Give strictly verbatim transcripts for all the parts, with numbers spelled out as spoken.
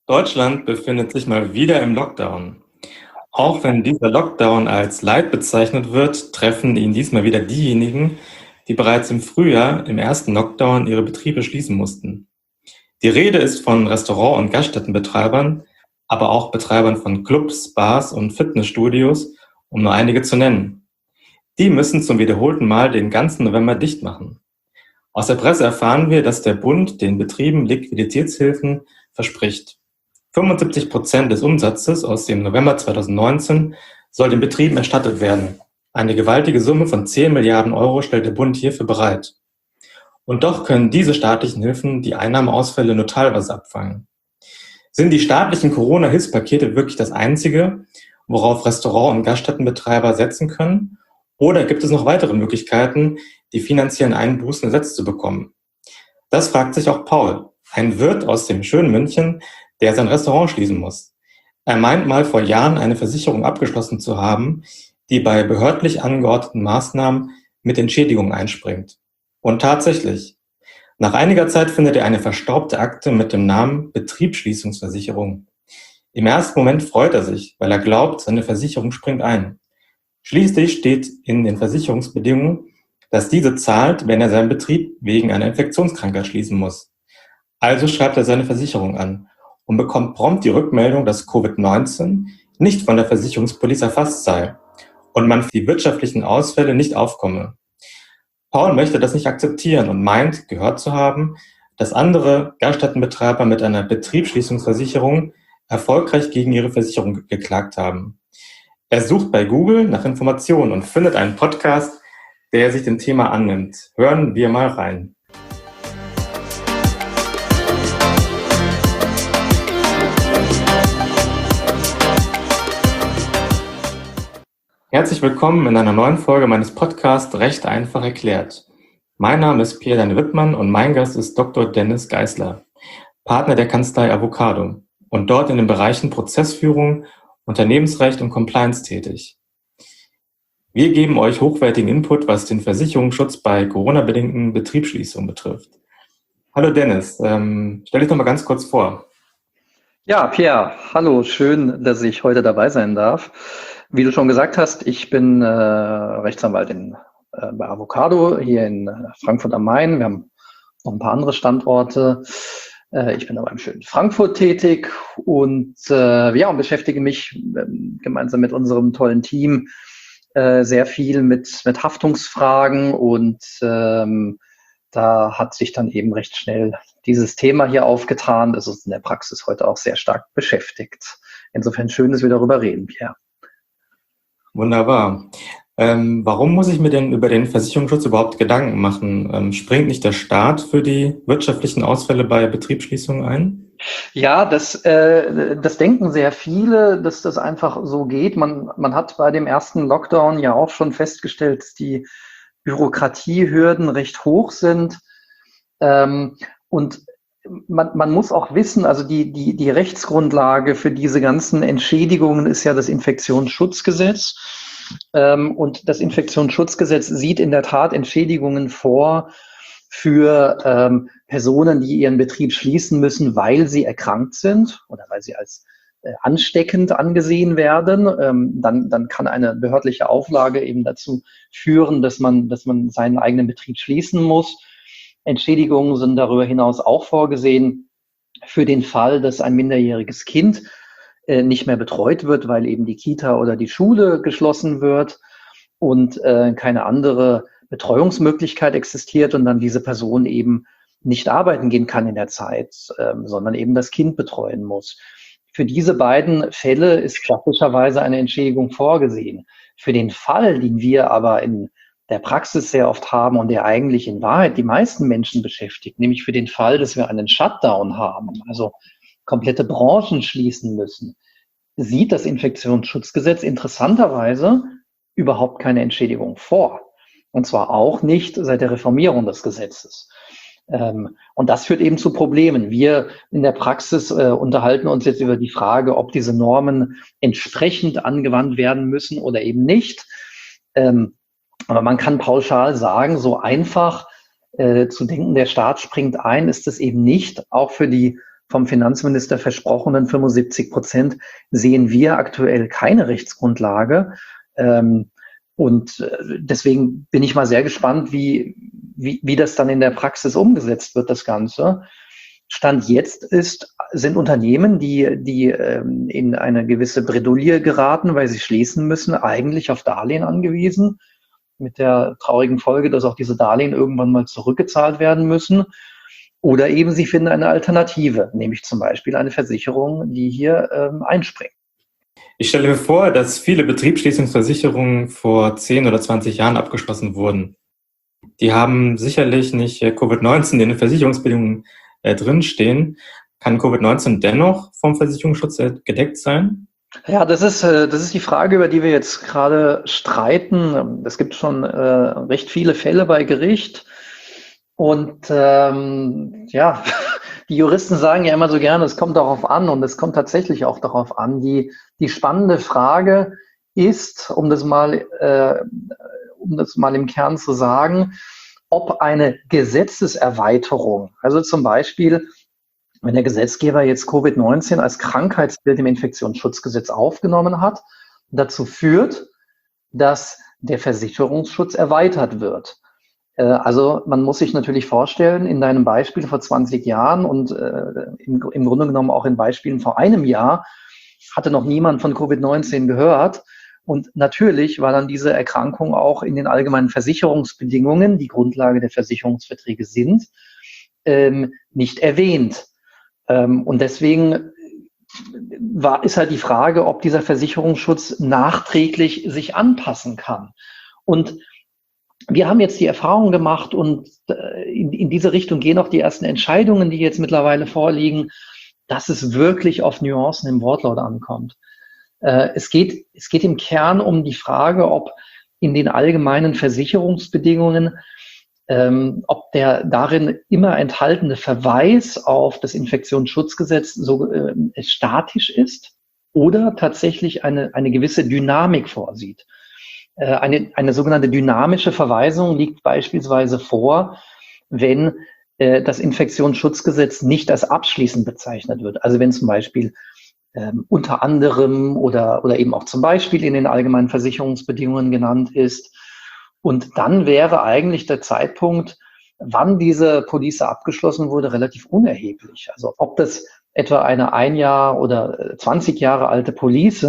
Deutschland befindet sich mal wieder im Lockdown. Auch wenn dieser Lockdown als Light bezeichnet wird, treffen ihn diesmal wieder diejenigen, die bereits im Frühjahr im ersten Lockdown ihre Betriebe schließen mussten. Die Rede ist von Restaurant- und Gaststättenbetreibern, aber auch Betreibern von Clubs, Bars und Fitnessstudios, um nur einige zu nennen. Die müssen zum wiederholten Mal den ganzen November dicht machen. Aus der Presse erfahren wir, dass der Bund den Betrieben Liquiditätshilfen verspricht. fünfundsiebzig Prozent des Umsatzes aus dem November zweitausendneunzehn soll den Betrieben erstattet werden. Eine gewaltige Summe von zehn Milliarden Euro stellt der Bund hierfür bereit. Und doch können diese staatlichen Hilfen die Einnahmeausfälle nur teilweise abfangen. Sind die staatlichen Corona-Hilfspakete wirklich das Einzige, worauf Restaurant- und Gaststättenbetreiber setzen können? Oder gibt es noch weitere Möglichkeiten, die finanziellen Einbußen ersetzt zu bekommen? Das fragt sich auch Paul, ein Wirt aus dem schönen München, der sein Restaurant schließen muss. Er meint mal vor Jahren eine Versicherung abgeschlossen zu haben, die bei behördlich angeordneten Maßnahmen mit Entschädigung einspringt. Und tatsächlich, nach einiger Zeit findet er eine verstaubte Akte mit dem Namen Betriebsschließungsversicherung. Im ersten Moment freut er sich, weil er glaubt, seine Versicherung springt ein. Schließlich steht in den Versicherungsbedingungen, dass diese zahlt, wenn er seinen Betrieb wegen einer Infektionskrankheit schließen muss. Also schreibt er seine Versicherung an und bekommt prompt die Rückmeldung, dass Covid neunzehn nicht von der Versicherungspolice erfasst sei und man für die wirtschaftlichen Ausfälle nicht aufkomme. Paul möchte das nicht akzeptieren und meint, gehört zu haben, dass andere Gaststättenbetreiber mit einer Betriebsschließungsversicherung erfolgreich gegen ihre Versicherung geklagt haben. Er sucht bei Google nach Informationen und findet einen Podcast, der sich dem Thema annimmt. Hören wir mal rein. Herzlich willkommen in einer neuen Folge meines Podcasts Recht einfach erklärt. Mein Name ist Pierre Wittmann und mein Gast ist Doktor Dennis Geisler, Partner der Kanzlei Avocado und dort in den Bereichen Prozessführung, Unternehmensrecht und Compliance tätig. Wir geben euch hochwertigen Input, was den Versicherungsschutz bei Corona-bedingten Betriebsschließungen betrifft. Hallo Dennis, ähm, stell dich doch mal ganz kurz vor. Ja, Pierre, hallo, schön, dass ich heute dabei sein darf. Wie du schon gesagt hast, ich bin äh, Rechtsanwalt in, äh, bei Avocado hier in äh, Frankfurt am Main. Wir haben noch ein paar andere Standorte. Äh, ich bin aber im schönen Frankfurt tätig und äh, ja, und beschäftige mich äh, gemeinsam mit unserem tollen Team äh, sehr viel mit, mit Haftungsfragen und ähm, da hat sich dann eben recht schnell dieses Thema hier aufgetan, das uns in der Praxis heute auch sehr stark beschäftigt. Insofern schön, dass wir darüber reden, Pierre. Wunderbar. Ähm, warum muss ich mir denn über den Versicherungsschutz überhaupt Gedanken machen? Ähm, springt nicht der Staat für die wirtschaftlichen Ausfälle bei Betriebsschließungen ein? Ja, das, äh, das denken sehr viele, dass das einfach so geht. Man, man hat bei dem ersten Lockdown ja auch schon festgestellt, dass die Bürokratiehürden recht hoch sind. Ähm, und man, man muss auch wissen, also die, die, die Rechtsgrundlage für diese ganzen Entschädigungen ist ja das Infektionsschutzgesetz. Ähm, und das Infektionsschutzgesetz sieht in der Tat Entschädigungen vor für ähm, Personen, die ihren Betrieb schließen müssen, weil sie erkrankt sind oder weil sie als äh, ansteckend angesehen werden. Ähm, dann, dann kann eine behördliche Auflage eben dazu führen, dass man, dass man seinen eigenen Betrieb schließen muss. Entschädigungen sind darüber hinaus auch vorgesehen für den Fall, dass ein minderjähriges Kind äh, nicht mehr betreut wird, weil eben die Kita oder die Schule geschlossen wird und äh, keine andere Betreuungsmöglichkeit existiert und dann diese Person eben nicht arbeiten gehen kann in der Zeit, äh, sondern eben das Kind betreuen muss. Für diese beiden Fälle ist klassischerweise eine Entschädigung vorgesehen. Für den Fall, den wir aber in der Praxis sehr oft haben und der eigentlich in Wahrheit die meisten Menschen beschäftigt, nämlich für den Fall, dass wir einen Shutdown haben, also komplette Branchen schließen müssen, sieht das Infektionsschutzgesetz interessanterweise überhaupt keine Entschädigung vor. Und zwar auch nicht seit der Reformierung des Gesetzes. Ähm, und das führt eben zu Problemen. Wir in der Praxis äh, unterhalten uns jetzt über die Frage, ob diese Normen entsprechend angewandt werden müssen oder eben nicht. Ähm, aber man kann pauschal sagen, so einfach äh, zu denken, der Staat springt ein, ist es eben nicht. Auch für die vom Finanzminister versprochenen fünfundsiebzig Prozent sehen wir aktuell keine Rechtsgrundlage. Ähm, und deswegen bin ich mal sehr gespannt, wie, wie, wie das dann in der Praxis umgesetzt wird, das Ganze. Stand jetzt ist, sind Unternehmen, die, die ähm, in eine gewisse Bredouille geraten, weil sie schließen müssen, eigentlich auf Darlehen angewiesen, mit der traurigen Folge, dass auch diese Darlehen irgendwann mal zurückgezahlt werden müssen. Oder eben sie finden eine Alternative, nämlich zum Beispiel eine Versicherung, die hier ähm, einspringt. Ich stelle mir vor, dass viele Betriebsschließungsversicherungen vor zehn oder zwanzig Jahren abgeschlossen wurden. Die haben sicherlich nicht äh, Covid neunzehn in den Versicherungsbedingungen äh, drinstehen. Kann Covid neunzehn dennoch vom Versicherungsschutz äh, gedeckt sein? Ja, das ist, äh, das ist die Frage, über die wir jetzt gerade streiten. Es gibt schon äh, recht viele Fälle bei Gericht. Und ähm, ja, die Juristen sagen ja immer so gerne, es kommt darauf an, und es kommt tatsächlich auch darauf an. Die, die spannende Frage ist, um das mal, äh, um das mal im Kern zu sagen, ob eine Gesetzeserweiterung, also zum Beispiel, wenn der Gesetzgeber jetzt Covid neunzehn als Krankheitsbild im Infektionsschutzgesetz aufgenommen hat, dazu führt, dass der Versicherungsschutz erweitert wird. Also man muss sich natürlich vorstellen, in deinem Beispiel vor zwanzig Jahren und äh, im, im Grunde genommen auch in Beispielen vor einem Jahr hatte noch niemand von Covid neunzehn gehört. Und natürlich war dann diese Erkrankung auch in den allgemeinen Versicherungsbedingungen, die Grundlage der Versicherungsverträge sind, ähm, nicht erwähnt. Ähm, und deswegen war, ist halt die Frage, ob dieser Versicherungsschutz nachträglich sich anpassen kann. Und wir haben jetzt die Erfahrung gemacht, und in, in diese Richtung gehen auch die ersten Entscheidungen, die jetzt mittlerweile vorliegen, dass es wirklich auf Nuancen im Wortlaut ankommt. Äh, es geht, es geht im Kern um die Frage, ob in den allgemeinen Versicherungsbedingungen, ähm, ob der darin immer enthaltene Verweis auf das Infektionsschutzgesetz so äh, statisch ist oder tatsächlich eine, eine gewisse Dynamik vorsieht. Eine, eine sogenannte dynamische Verweisung liegt beispielsweise vor, wenn äh, das Infektionsschutzgesetz nicht als abschließend bezeichnet wird. Also wenn zum Beispiel ähm, unter anderem oder, oder eben auch zum Beispiel in den allgemeinen Versicherungsbedingungen genannt ist. Und dann wäre eigentlich der Zeitpunkt, wann diese Police abgeschlossen wurde, relativ unerheblich. Also ob das etwa eine ein Jahr oder zwanzig Jahre alte Police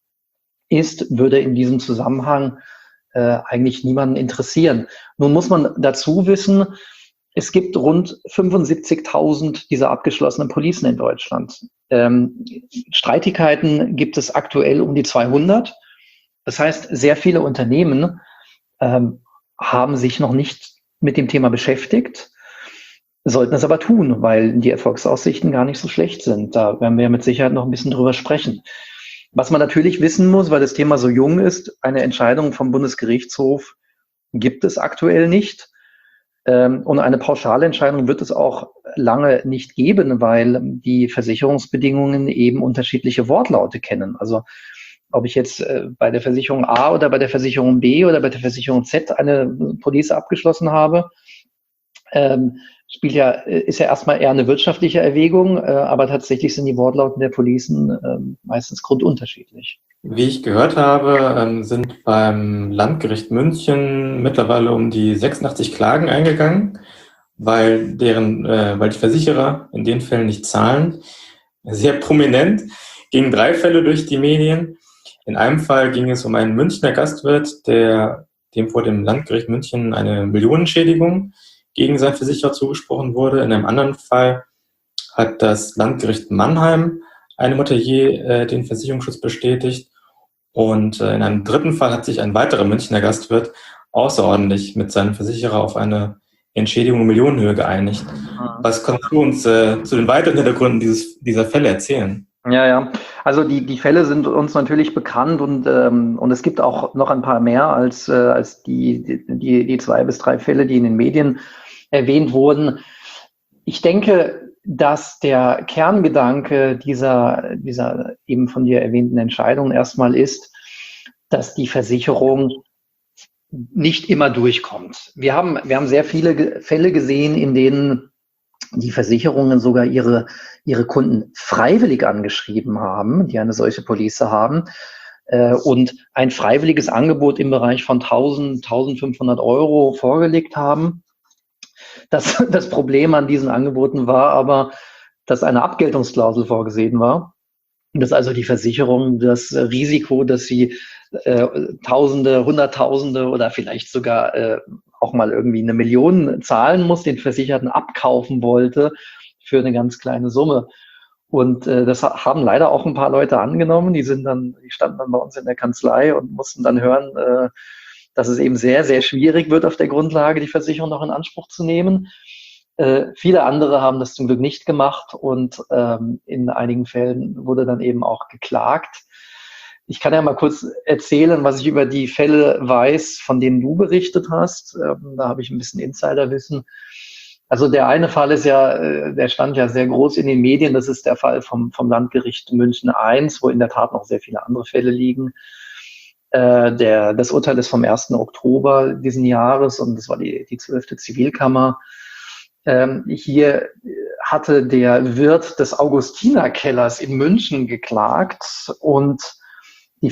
ist, würde in diesem Zusammenhang äh, eigentlich niemanden interessieren. Nun muss man dazu wissen, es gibt rund fünfundsiebzigtausend dieser abgeschlossenen Policen in Deutschland. Ähm, Streitigkeiten gibt es aktuell um die zweihundert. Das heißt, sehr viele Unternehmen ähm, haben sich noch nicht mit dem Thema beschäftigt, sollten es aber tun, weil die Erfolgsaussichten gar nicht so schlecht sind. Da werden wir ja mit Sicherheit noch ein bisschen drüber sprechen. Was man natürlich wissen muss, weil das Thema so jung ist, eine Entscheidung vom Bundesgerichtshof gibt es aktuell nicht. Und eine pauschale Entscheidung wird es auch lange nicht geben, weil die Versicherungsbedingungen eben unterschiedliche Wortlaute kennen. Also ob ich jetzt bei der Versicherung A oder bei der Versicherung B oder bei der Versicherung Z eine Police abgeschlossen habe, ähm, spielt ja, ist ja erstmal eher eine wirtschaftliche Erwägung, äh, aber tatsächlich sind die Wortlauten der Policen äh, meistens grundunterschiedlich. Wie ich gehört habe, ähm, sind beim Landgericht München mittlerweile um die sechsundachtzig Klagen eingegangen, weil deren, äh, weil die Versicherer in den Fällen nicht zahlen. Sehr prominent gingen drei Fälle durch die Medien. In einem Fall ging es um einen Münchner Gastwirt, der dem vor dem Landgericht München eine Millionenschädigung gegen seinen Versicherer zugesprochen wurde. In einem anderen Fall hat das Landgericht Mannheim einem Hotelier äh, den Versicherungsschutz bestätigt. Und äh, in einem dritten Fall hat sich ein weiterer Münchner Gastwirt außerordentlich mit seinem Versicherer auf eine Entschädigung in Millionenhöhe geeinigt. Was kannst du uns äh, zu den weiteren Hintergründen dieses, dieser Fälle erzählen? Ja, ja. Also die, die Fälle sind uns natürlich bekannt, und, ähm, und es gibt auch noch ein paar mehr als, äh, als die, die, die zwei bis drei Fälle, die in den Medien erwähnt wurden. Ich denke, dass der Kerngedanke dieser, dieser eben von dir erwähnten Entscheidung erstmal ist, dass die Versicherung nicht immer durchkommt. Wir haben, wir haben sehr viele Fälle gesehen, in denen die Versicherungen sogar ihre, ihre Kunden freiwillig angeschrieben haben, die eine solche Police haben, äh, und ein freiwilliges Angebot im Bereich von tausend, tausendfünfhundert Euro vorgelegt haben. Das, das Problem an diesen Angeboten war aber, dass eine Abgeltungsklausel vorgesehen war. Dass also die Versicherung das Risiko, dass sie äh, Tausende, Hunderttausende oder vielleicht sogar äh, auch mal irgendwie eine Million zahlen muss, den Versicherten abkaufen wollte für eine ganz kleine Summe. Und äh, das haben leider auch ein paar Leute angenommen. Die sind dann, die standen dann bei uns in der Kanzlei und mussten dann hören, äh, dass es eben sehr, sehr schwierig wird, auf der Grundlage die Versicherung noch in Anspruch zu nehmen. Äh, viele andere haben das zum Glück nicht gemacht und ähm, in einigen Fällen wurde dann eben auch geklagt. Ich kann ja mal kurz erzählen, was ich über die Fälle weiß, von denen du berichtet hast. Ähm, da habe ich ein bisschen Insiderwissen. Also der eine Fall ist ja, äh, der stand ja sehr groß in den Medien. Das ist der Fall vom, vom Landgericht München eins, wo in der Tat noch sehr viele andere Fälle liegen. Äh, der, das Urteil ist vom ersten Oktober diesen Jahres und das war die, die zwölfte Zivilkammer. Ähm, hier hatte der Wirt des Augustinerkellers in München geklagt und die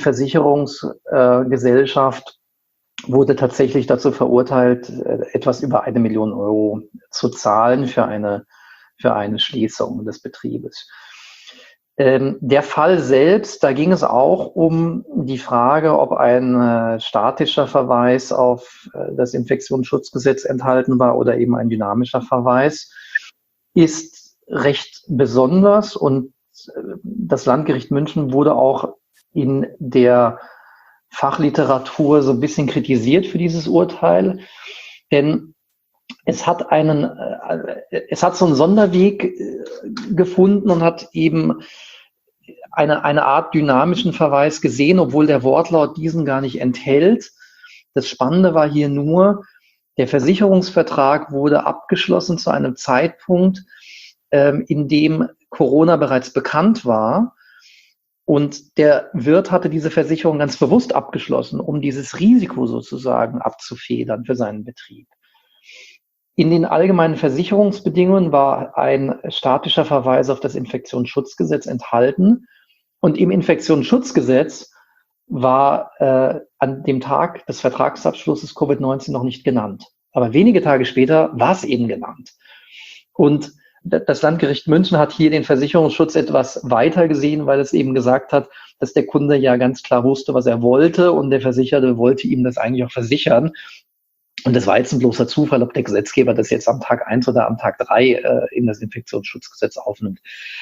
Versicherungsgesellschaft äh, wurde tatsächlich dazu verurteilt, äh, etwas über eine Million Euro zu zahlen für eine, für eine Schließung des Betriebes. Ähm, der Fall selbst, da ging es auch um die Frage, ob ein äh, statischer Verweis auf äh, das Infektionsschutzgesetz enthalten war oder eben ein dynamischer Verweis, ist recht besonders und äh, das Landgericht München wurde auch in der Fachliteratur so ein bisschen kritisiert für dieses Urteil, denn es hat einen, äh, es hat so einen Sonderweg äh, gefunden und hat eben eine, eine Art dynamischen Verweis gesehen, obwohl der Wortlaut diesen gar nicht enthält. Das Spannende war hier nur, der Versicherungsvertrag wurde abgeschlossen zu einem Zeitpunkt, ähm, in dem Corona bereits bekannt war. Und der Wirt hatte diese Versicherung ganz bewusst abgeschlossen, um dieses Risiko sozusagen abzufedern für seinen Betrieb. In den allgemeinen Versicherungsbedingungen war ein statischer Verweis auf das Infektionsschutzgesetz enthalten. Und im Infektionsschutzgesetz war äh, an dem Tag des Vertragsabschlusses Covid neunzehn noch nicht genannt. Aber wenige Tage später war es eben genannt. Und das Landgericht München hat hier den Versicherungsschutz etwas weiter gesehen, weil es eben gesagt hat, dass der Kunde ja ganz klar wusste, was er wollte und der Versicherte wollte ihm das eigentlich auch versichern. Und das war jetzt ein bloßer Zufall, ob der Gesetzgeber das jetzt am Tag eins oder am Tag drei äh, in das Infektionsschutzgesetz aufnimmt.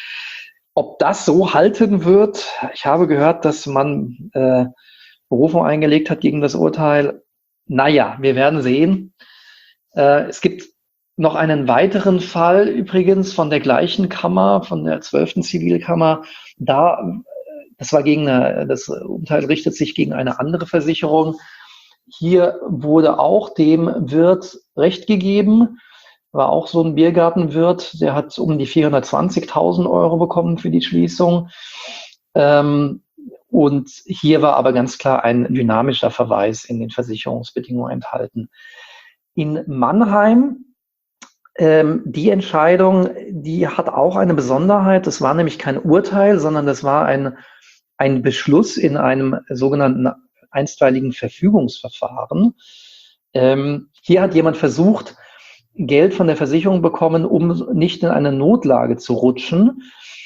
Ob das so halten wird, ich habe gehört, dass man äh, Berufung eingelegt hat gegen das Urteil. Naja, wir werden sehen. Äh, es gibt noch einen weiteren Fall übrigens von der gleichen Kammer, von der zwölften Zivilkammer. Da, das war gegen eine, das Urteil richtet sich gegen eine andere Versicherung. Hier wurde auch dem Wirt Recht gegeben, war auch so ein Biergartenwirt, der hat um die vierhundertzwanzigtausend Euro bekommen für die Schließung. Ähm, und hier war aber ganz klar ein dynamischer Verweis in den Versicherungsbedingungen enthalten. In Mannheim, ähm, die Entscheidung, die hat auch eine Besonderheit. Das war nämlich kein Urteil, sondern das war ein, ein Beschluss in einem sogenannten einstweiligen Verfügungsverfahren. Ähm, hier hat jemand versucht, Geld von der Versicherung bekommen, um nicht in eine Notlage zu rutschen.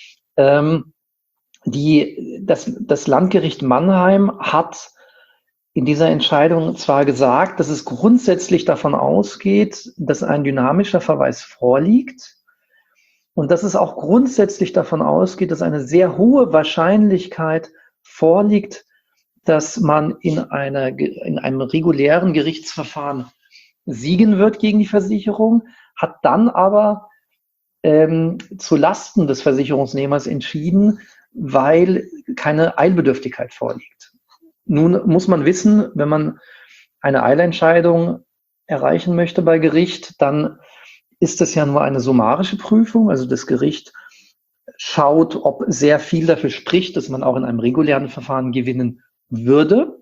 Ähm, die, das, das Landgericht Mannheim hat in dieser Entscheidung zwar gesagt, dass es grundsätzlich davon ausgeht, dass ein dynamischer Verweis vorliegt und dass es auch grundsätzlich davon ausgeht, dass eine sehr hohe Wahrscheinlichkeit vorliegt, dass man in, einer, in einem regulären Gerichtsverfahren siegen wird gegen die Versicherung, hat dann aber ähm, zu Lasten des Versicherungsnehmers entschieden, weil keine Eilbedürftigkeit vorliegt. Nun muss man wissen, wenn man eine Eilentscheidung erreichen möchte bei Gericht, dann ist das ja nur eine summarische Prüfung. Also das Gericht schaut, ob sehr viel dafür spricht, dass man auch in einem regulären Verfahren gewinnen würde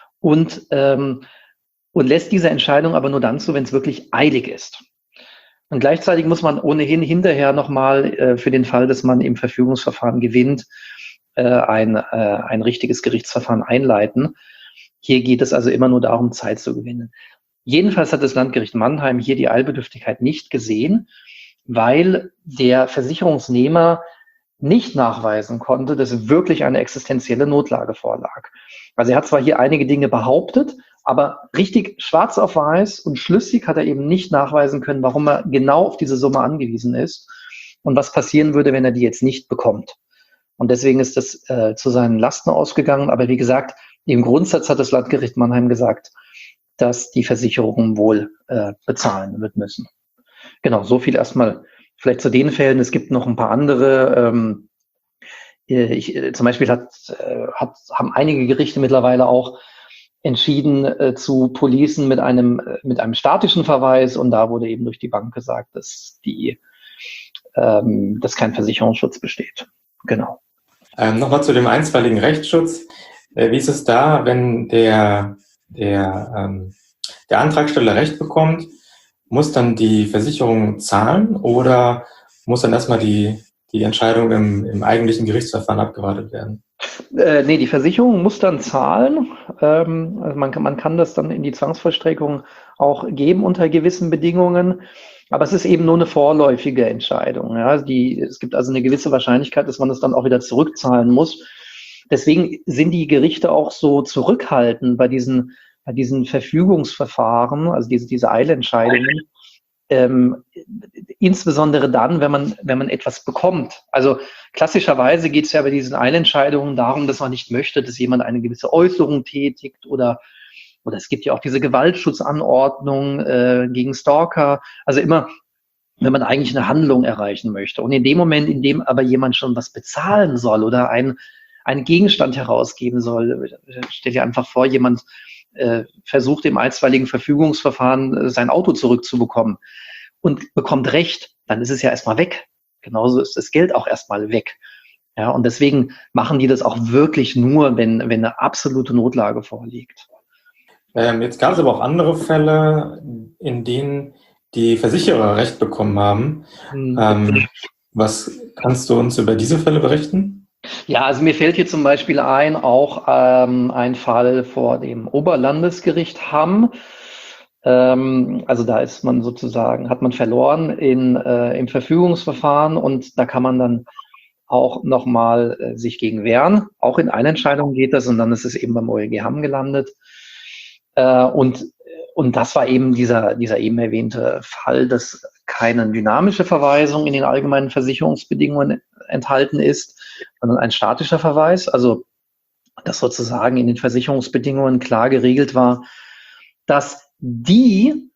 und, ähm, und lässt diese Entscheidung aber nur dann zu, wenn es wirklich eilig ist. Und gleichzeitig muss man ohnehin hinterher nochmal äh, für den Fall, dass man im Verfügungsverfahren gewinnt, äh, ein, äh, ein richtiges Gerichtsverfahren einleiten. Hier geht es also immer nur darum, Zeit zu gewinnen. Jedenfalls hat das Landgericht Mannheim hier die Eilbedürftigkeit nicht gesehen, weil der Versicherungsnehmer nicht nachweisen konnte, dass wirklich eine existenzielle Notlage vorlag. Also er hat zwar hier einige Dinge behauptet, aber richtig schwarz auf weiß und schlüssig hat er eben nicht nachweisen können, warum er genau auf diese Summe angewiesen ist und was passieren würde, wenn er die jetzt nicht bekommt. Und deswegen ist das äh, zu seinen Lasten ausgegangen. Aber wie gesagt, im Grundsatz hat das Landgericht Mannheim gesagt, dass die Versicherung wohl äh, bezahlen wird müssen. Genau, so viel erstmal vielleicht zu den Fällen. Es gibt noch ein paar andere. Ähm, ich, zum Beispiel hat, äh, hat, haben einige Gerichte mittlerweile auch entschieden äh, zu policen mit einem, äh, mit einem statischen Verweis. Und da wurde eben durch die Bank gesagt, dass, die, ähm, dass kein Versicherungsschutz besteht. Genau. Ähm, Nochmal zu dem einstweiligen Rechtsschutz. Äh, wie ist es da, wenn der, der, ähm, der Antragsteller Recht bekommt? Muss dann die Versicherung zahlen oder muss dann erstmal die, die Entscheidung im, im eigentlichen Gerichtsverfahren abgewartet werden? Äh, nee, die Versicherung muss dann zahlen. Ähm, also man kann, man kann das dann in die Zwangsvollstreckung auch geben unter gewissen Bedingungen. Aber es ist eben nur eine vorläufige Entscheidung. Ja? Die, es gibt also eine gewisse Wahrscheinlichkeit, dass man es dann auch wieder zurückzahlen muss. Deswegen sind die Gerichte auch so zurückhaltend bei diesen, bei diesen Verfügungsverfahren, also diese, diese Eilentscheidungen, ähm, insbesondere dann, wenn man, wenn man etwas bekommt. Also klassischerweise geht es ja bei diesen Eilentscheidungen darum, dass man nicht möchte, dass jemand eine gewisse Äußerung tätigt oder oder es gibt ja auch diese Gewaltschutzanordnung äh, gegen Stalker. Also immer, wenn man eigentlich eine Handlung erreichen möchte. Und in dem Moment, in dem aber jemand schon was bezahlen soll oder ein, einen Gegenstand herausgeben soll, stell dir einfach vor, jemand äh, versucht im einstweiligen Verfügungsverfahren äh, sein Auto zurückzubekommen und bekommt Recht, dann ist es ja erstmal weg. Genauso ist das Geld auch erstmal weg. Ja, und deswegen machen die das auch wirklich nur, wenn, wenn eine absolute Notlage vorliegt. Ähm, jetzt gab es aber auch andere Fälle, in denen die Versicherer Recht bekommen haben. Mhm. Ähm, was kannst du uns über diese Fälle berichten? Ja, also mir fällt hier zum Beispiel ein, auch ähm, ein Fall vor dem Oberlandesgericht Hamm. Ähm, also da ist man sozusagen, hat man verloren in, äh, im Verfügungsverfahren und da kann man dann auch nochmal äh, sich gegen wehren. Auch in Eilentscheidungen geht das und dann ist es eben beim O E G Hamm gelandet. Äh, und, und das war eben dieser, dieser eben erwähnte Fall, dass keine dynamische Verweisung in den allgemeinen Versicherungsbedingungen enthalten ist, sondern ein statischer Verweis. Also, dass sozusagen in den Versicherungsbedingungen klar geregelt war, dass die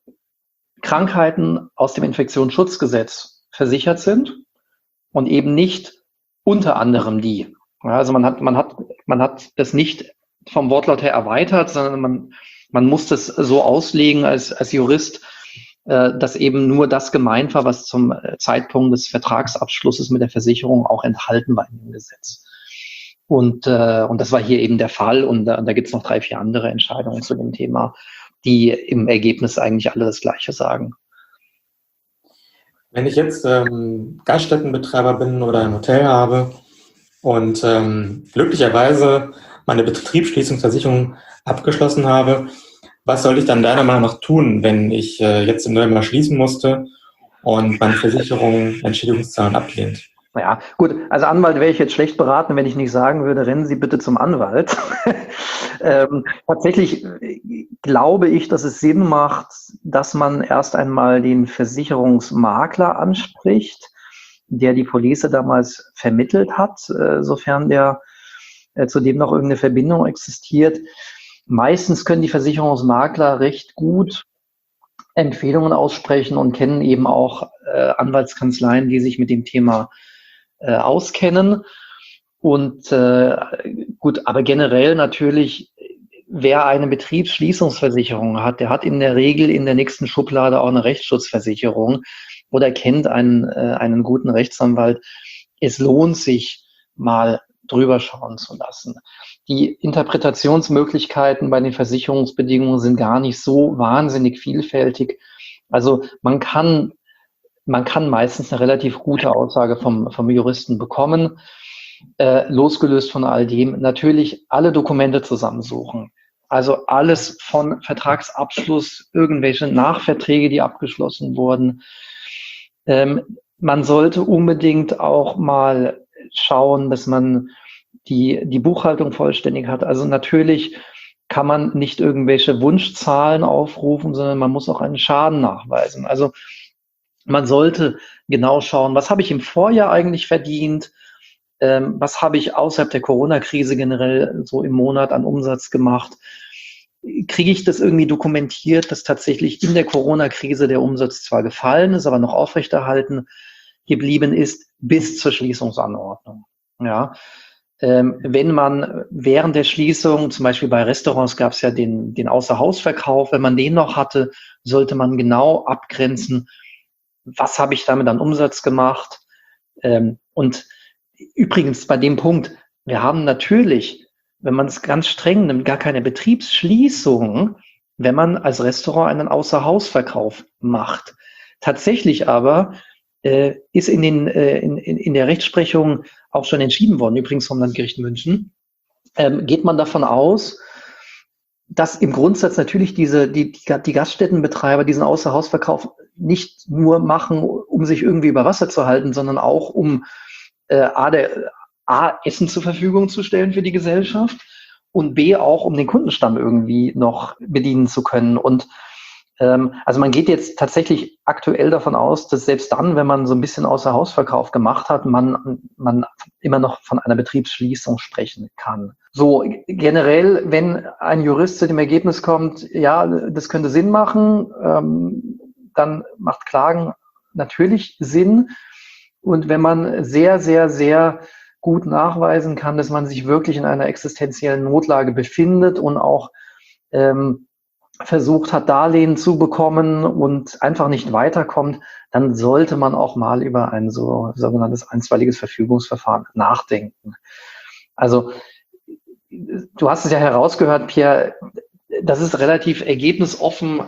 Krankheiten aus dem Infektionsschutzgesetz versichert sind und eben nicht unter anderem die. Ja, also man hat, man hat, man hat das nicht vom Wortlaut her erweitert, sondern man, man muss das so auslegen als, als Jurist, äh, dass eben nur das gemeint war, was zum Zeitpunkt des Vertragsabschlusses mit der Versicherung auch enthalten war in dem Gesetz. Und, äh, und das war hier eben der Fall. Und da, da gibt es noch drei, vier andere Entscheidungen zu dem Thema, die im Ergebnis eigentlich alle das Gleiche sagen. Wenn ich jetzt ähm, Gaststättenbetreiber bin oder ein Hotel habe und ähm, glücklicherweise meine Betriebsschließungsversicherung abgeschlossen habe, was soll ich dann deiner Meinung nach tun, wenn ich äh, jetzt im November schließen musste und meine Versicherung Entschädigungszahlen ablehnt? Ja, gut, als Anwalt wäre ich jetzt schlecht beraten, wenn ich nicht sagen würde, rennen Sie bitte zum Anwalt. ähm, tatsächlich glaube ich, dass es Sinn macht, dass man erst einmal den Versicherungsmakler anspricht, der die Police damals vermittelt hat, äh, sofern der äh, zudem noch irgendeine Verbindung existiert. Meistens können die Versicherungsmakler recht gut Empfehlungen aussprechen und kennen eben auch äh, Anwaltskanzleien, die sich mit dem Thema äh, auskennen. Und äh, gut, aber generell natürlich, wer eine Betriebsschließungsversicherung hat, der hat in der Regel in der nächsten Schublade auch eine Rechtsschutzversicherung oder kennt einen, äh, einen guten Rechtsanwalt. Es lohnt sich mal drüber schauen zu lassen. Die Interpretationsmöglichkeiten bei den Versicherungsbedingungen sind gar nicht so wahnsinnig vielfältig. Also man kann man kann meistens eine relativ gute Aussage vom, vom Juristen bekommen, äh, losgelöst von all dem. Natürlich alle Dokumente zusammensuchen. Also alles von Vertragsabschluss, irgendwelche Nachverträge, die abgeschlossen wurden. Ähm, man sollte unbedingt auch mal schauen, dass man die, die Buchhaltung vollständig hat. Also natürlich kann man nicht irgendwelche Wunschzahlen aufrufen, sondern man muss auch einen Schaden nachweisen. Also man sollte genau schauen, was habe ich im Vorjahr eigentlich verdient, ähm, was habe ich außerhalb der Corona-Krise generell so im Monat an Umsatz gemacht. Kriege ich das irgendwie dokumentiert, dass tatsächlich in der Corona-Krise der Umsatz zwar gefallen ist, aber noch aufrechterhalten geblieben ist bis zur Schließungsanordnung. Ja. Ähm, wenn man während der Schließung, zum Beispiel bei Restaurants gab es ja den, den Außerhausverkauf, wenn man den noch hatte, sollte man genau abgrenzen, was habe ich damit an Umsatz gemacht. Ähm, und übrigens bei dem Punkt, wir haben natürlich, wenn man es ganz streng nimmt, gar keine Betriebsschließung, wenn man als Restaurant einen Außerhausverkauf macht. Tatsächlich aber äh, ist in, den, äh, in, in der Rechtsprechung auch schon entschieden worden, übrigens vom Landgericht München, ähm, geht man davon aus, dass im Grundsatz natürlich diese, die, die Gaststättenbetreiber diesen Außerhausverkauf nicht nur machen, um sich irgendwie über Wasser zu halten, sondern auch um äh, A, der, A, Essen zur Verfügung zu stellen für die Gesellschaft und B, auch um den Kundenstamm irgendwie noch bedienen zu können. Und ähm, also man geht jetzt tatsächlich aktuell davon aus, dass selbst dann, wenn man so ein bisschen Außerhausverkauf gemacht hat, man, man immer noch von einer Betriebsschließung sprechen kann. So generell, wenn ein Jurist zu dem Ergebnis kommt, ja, das könnte Sinn machen, ähm, dann macht Klagen natürlich Sinn. Und wenn man sehr, sehr, sehr gut nachweisen kann, dass man sich wirklich in einer existenziellen Notlage befindet und auch ähm, versucht hat, Darlehen zu bekommen und einfach nicht weiterkommt, dann sollte man auch mal über ein so sogenanntes einstweiliges Verfügungsverfahren nachdenken. Also du hast es ja herausgehört, Pierre, das ist relativ ergebnisoffen.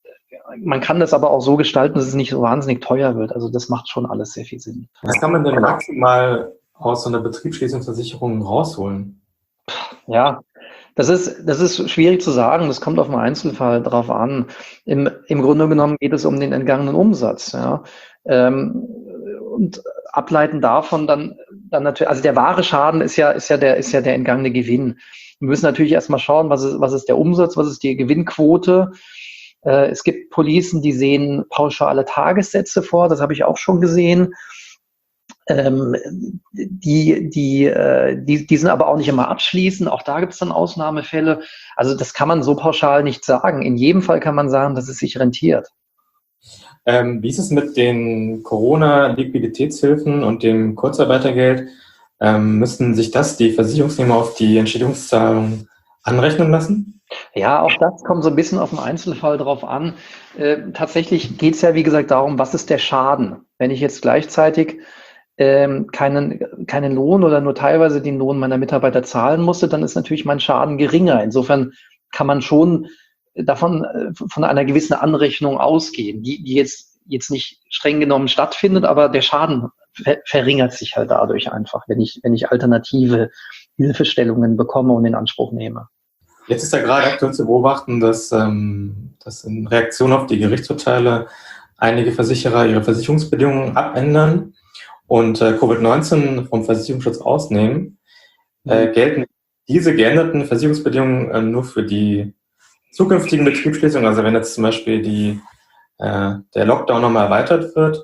Man kann das aber auch so gestalten, dass es nicht so wahnsinnig teuer wird. Also das macht schon alles sehr viel Sinn. Was kann man denn maximal aus so einer Betriebsschließungsversicherung rausholen? Ja, das ist, das ist schwierig zu sagen. Das kommt auf den Einzelfall drauf an. Im, im Grunde genommen geht es um den entgangenen Umsatz. Ja. Ähm, und ableiten davon dann, dann natürlich, also der wahre Schaden ist ja, ist ja der, ist ja der entgangene Gewinn. Wir müssen natürlich erstmal schauen, was ist, was ist der Umsatz, was ist die Gewinnquote. Äh, es gibt Policen, die sehen pauschale Tagessätze vor. Das habe ich auch schon gesehen. Ähm, die, die, äh, die, die sind aber auch nicht immer abschließend. Auch da gibt es dann Ausnahmefälle. Also das kann man so pauschal nicht sagen. In jedem Fall kann man sagen, dass es sich rentiert. Ähm, wie ist es mit den Corona-Liquiditätshilfen und dem Kurzarbeitergeld? Ähm, müssten sich das die Versicherungsnehmer auf die Entschädigungszahlung anrechnen lassen? Ja, auch das kommt so ein bisschen auf den Einzelfall drauf an. Äh, tatsächlich geht es ja, wie gesagt, darum, was ist der Schaden? Wenn ich jetzt gleichzeitig ähm, keinen, keinen Lohn oder nur teilweise den Lohn meiner Mitarbeiter zahlen musste, dann ist natürlich mein Schaden geringer. Insofern kann man schon davon äh, von einer gewissen Anrechnung ausgehen, die, die jetzt, jetzt nicht streng genommen stattfindet, aber der Schaden ver verringert sich halt dadurch einfach, wenn ich, wenn ich alternative Hilfestellungen bekomme und in Anspruch nehme. Jetzt ist ja gerade aktuell zu beobachten, dass, ähm, dass in Reaktion auf die Gerichtsurteile einige Versicherer ihre Versicherungsbedingungen abändern und äh, Covid neunzehn vom Versicherungsschutz ausnehmen. Äh, gelten diese geänderten Versicherungsbedingungen äh, nur für die zukünftigen Betriebsschließungen, also wenn jetzt zum Beispiel die, äh, der Lockdown nochmal erweitert wird,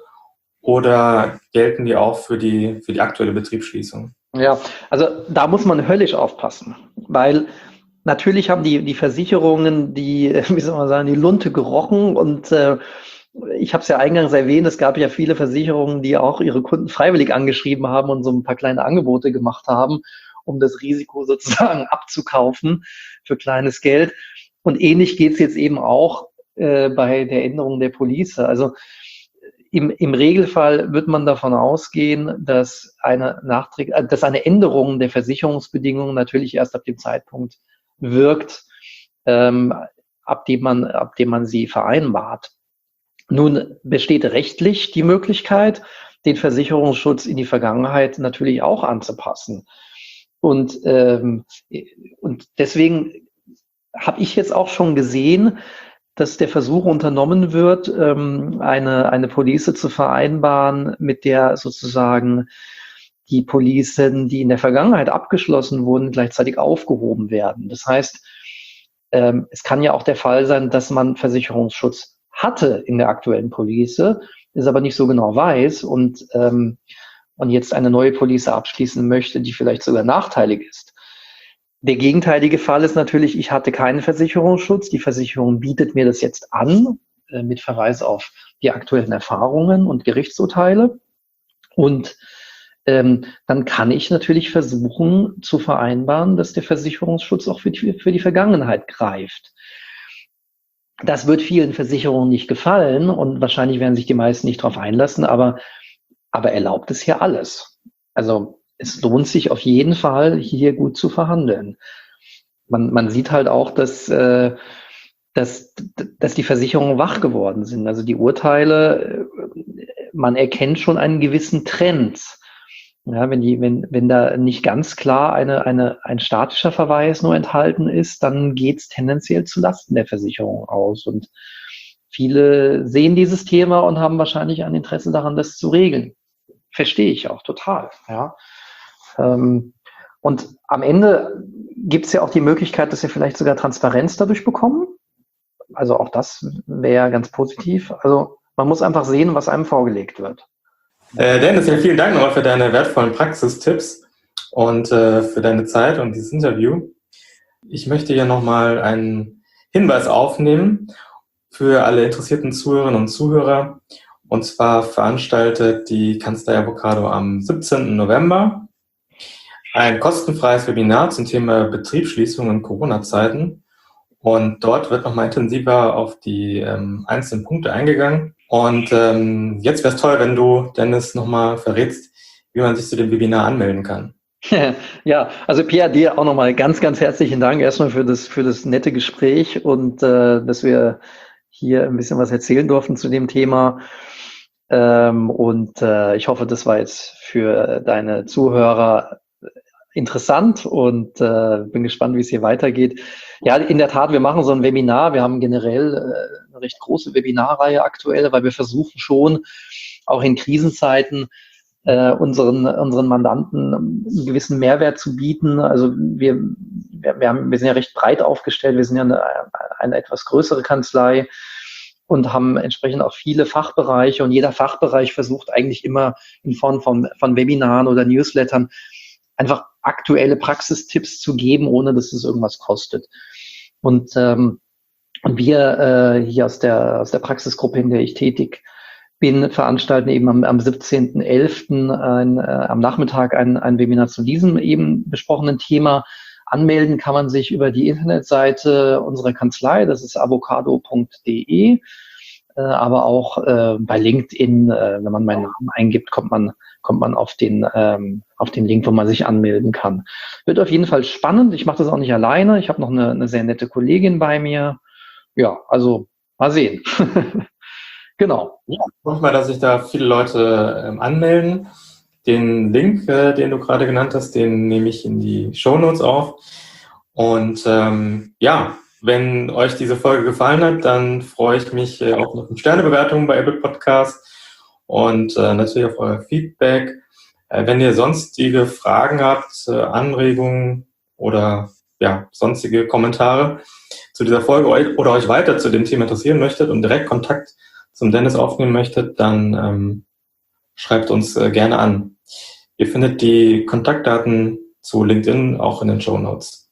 oder gelten die auch für die, für die aktuelle Betriebsschließung? Ja, also da muss man höllisch aufpassen, weil natürlich haben die, die Versicherungen, die, wie soll man sagen, die Lunte gerochen und äh, ich habe es ja eingangs erwähnt, es gab ja viele Versicherungen, die auch ihre Kunden freiwillig angeschrieben haben und so ein paar kleine Angebote gemacht haben, um das Risiko sozusagen abzukaufen für kleines Geld. Und ähnlich geht es jetzt eben auch äh, bei der Änderung der Police. Also im, im Regelfall wird man davon ausgehen, dass eine, Nachträge, äh, dass eine Änderung der Versicherungsbedingungen natürlich erst ab dem Zeitpunkt wirkt, ähm, ab dem man, ab dem man sie vereinbart. Nun besteht rechtlich die Möglichkeit, den Versicherungsschutz in die Vergangenheit natürlich auch anzupassen. Und, ähm, und deswegen habe ich jetzt auch schon gesehen, dass der Versuch unternommen wird, ähm, eine, eine Police zu vereinbaren, mit der sozusagen die Policen, die in der Vergangenheit abgeschlossen wurden, gleichzeitig aufgehoben werden. Das heißt, ähm, es kann ja auch der Fall sein, dass man Versicherungsschutz hatte in der aktuellen Police, es aber nicht so genau weiß und, ähm, und jetzt eine neue Police abschließen möchte, die vielleicht sogar nachteilig ist. Der gegenteilige Fall ist natürlich, ich hatte keinen Versicherungsschutz, die Versicherung bietet mir das jetzt an, äh, mit Verweis auf die aktuellen Erfahrungen und Gerichtsurteile. Und ähm, dann kann ich natürlich versuchen zu vereinbaren, dass der Versicherungsschutz auch für die, für die Vergangenheit greift. Das wird vielen Versicherungen nicht gefallen und wahrscheinlich werden sich die meisten nicht darauf einlassen, aber, aber erlaubt es hier alles. Also es lohnt sich auf jeden Fall, hier gut zu verhandeln. Man, man sieht halt auch, dass, äh, dass, dass die Versicherungen wach geworden sind. Also die Urteile, man erkennt schon einen gewissen Trend. Ja, wenn, die, wenn, wenn da nicht ganz klar eine, eine, ein statischer Verweis nur enthalten ist, dann geht es tendenziell zu Lasten der Versicherung aus. Und viele sehen dieses Thema und haben wahrscheinlich ein Interesse daran, das zu regeln. Verstehe ich auch total. Ja. Ähm, und am Ende gibt es ja auch die Möglichkeit, dass wir vielleicht sogar Transparenz dadurch bekommen. Also auch das wäre ganz positiv. Also man muss einfach sehen, was einem vorgelegt wird. Äh, Dennis, ja, vielen Dank nochmal für deine wertvollen Praxistipps und äh, für deine Zeit und dieses Interview. Ich möchte hier nochmal einen Hinweis aufnehmen für alle interessierten Zuhörerinnen und Zuhörer. Und zwar veranstaltet die Kanzlei Avocado am siebzehnten November ein kostenfreies Webinar zum Thema Betriebsschließung in Corona-Zeiten. Und dort wird nochmal intensiver auf die ähm, einzelnen Punkte eingegangen. Und ähm, jetzt wäre es toll, wenn du, Dennis, nochmal verrätst, wie man sich zu dem Webinar anmelden kann. Ja, also Pia, dir auch nochmal ganz, ganz herzlichen Dank erstmal für das, für das nette Gespräch und äh, dass wir hier ein bisschen was erzählen durften zu dem Thema. Ähm, und äh, ich hoffe, das war jetzt für deine Zuhörer interessant und äh, bin gespannt, wie es hier weitergeht. Ja, in der Tat, wir machen so ein Webinar. Wir haben generell äh, eine recht große Webinarreihe aktuell, weil wir versuchen schon, auch in Krisenzeiten, äh, unseren, unseren Mandanten einen gewissen Mehrwert zu bieten. Also wir, wir, wir, haben, wir sind ja recht breit aufgestellt. Wir sind ja eine, eine etwas größere Kanzlei und haben entsprechend auch viele Fachbereiche. Und jeder Fachbereich versucht eigentlich immer in Form von, von Webinaren oder Newslettern einfach aktuelle Praxistipps zu geben, ohne dass es irgendwas kostet. Und, ähm, und wir äh, hier aus der, aus der Praxisgruppe, in der ich tätig bin, veranstalten eben am, am siebzehnten elften Ein, äh, am Nachmittag ein, ein Webinar zu diesem eben besprochenen Thema. Anmelden kann man sich über die Internetseite unserer Kanzlei, das ist avocado punkt de, äh, aber auch äh, bei LinkedIn, äh, wenn man meinen Namen eingibt, kommt man kommt man auf den ähm, auf den Link, wo man sich anmelden kann. Wird auf jeden Fall spannend. Ich mache das auch nicht alleine. Ich habe noch eine, eine sehr nette Kollegin bei mir. Ja, also mal sehen. Genau. Ja, ich hoffe mal, dass sich da viele Leute ähm, anmelden. Den Link, äh, den du gerade genannt hast, den nehme ich in die Shownotes auf. Und ähm, ja, wenn euch diese Folge gefallen hat, dann freue ich mich äh, auf eine fünf-Sterne-Bewertung bei Apple Podcast und äh, natürlich auf euer Feedback. Äh, wenn ihr sonstige Fragen habt, äh, Anregungen oder ja, sonstige Kommentare zu dieser Folge euch, oder euch weiter zu dem Thema interessieren möchtet und direkt Kontakt zum Dennis aufnehmen möchtet, dann ähm, schreibt uns äh, gerne an. Ihr findet die Kontaktdaten zu LinkedIn auch in den Shownotes.